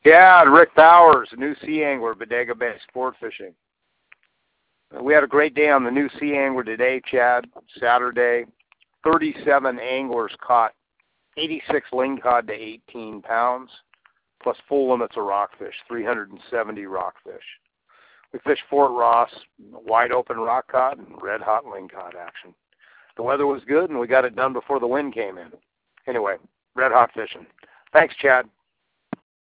Yeah, Rick Bowers, a new sea angler, Bodega Bay Sport Fishing. We had a great day on the new sea angler today, Chad. Saturday, 37 anglers caught 86 lingcod to 18 pounds, plus full limits of rockfish, 370 rockfish. We fished Fort Ross, wide open rock cod and red hot lingcod action. The weather was good and we got it done before the wind came in. Anyway, red hot fishing. Thanks, Chad.